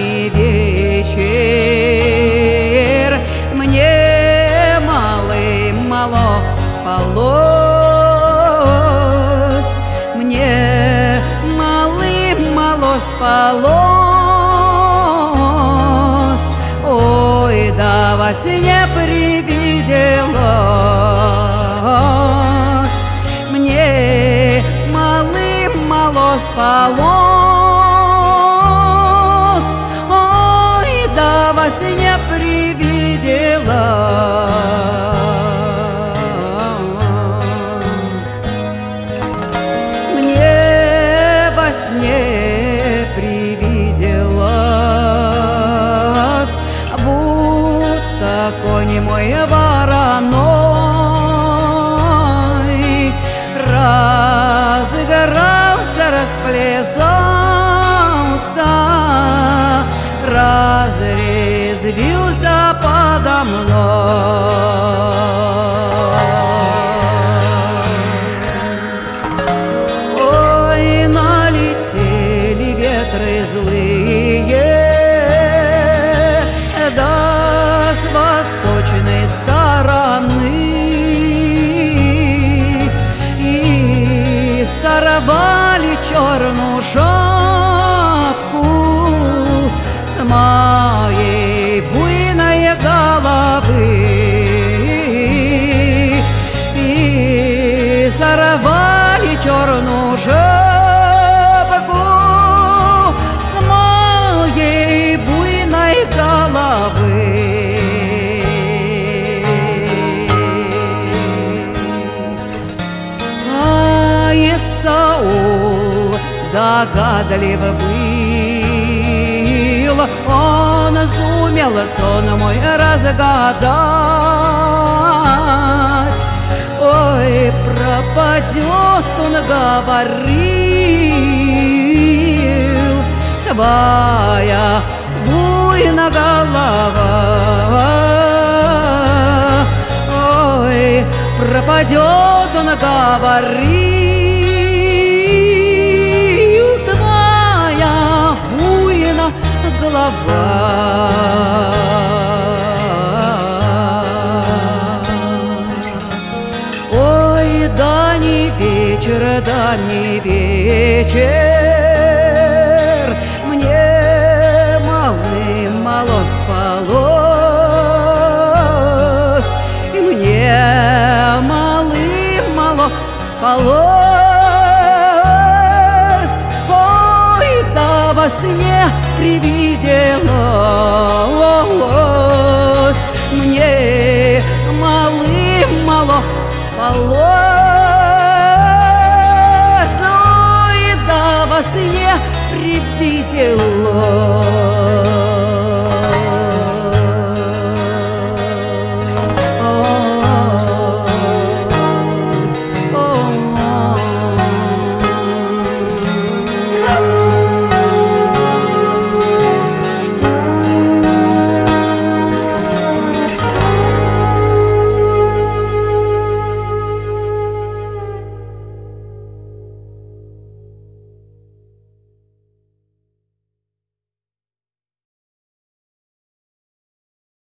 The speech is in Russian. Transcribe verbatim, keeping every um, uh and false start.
давний вечер мне малым-мало спалось, мне малым-мало спалось, ой, да во сне привиделось, мне малым-мало спалось, ой, да во сне привиделось. Мне во сне привиделось, будто конь мой вороной разыгрался, расплесался, разрезвился подо мной. Ой, налетели ветры злые, да с восточной стороны, и сорвали черную шапку с моей буйной головы, и сорвали черную шапку с моей буйной головы. А Исаул догадлив был, он сумел сон мой разгадать. Ой, пропадет, он говорил, твоя буйная голова. Ой, пропадет, он говорил, твоя буйная голова. Ой, да не вечер, да не вечер, мне малым-мало спалось, и мне малым-мало спалось, ой, да во сне привиделось, мне малым-мало спалось, ой, да во сне привиделось.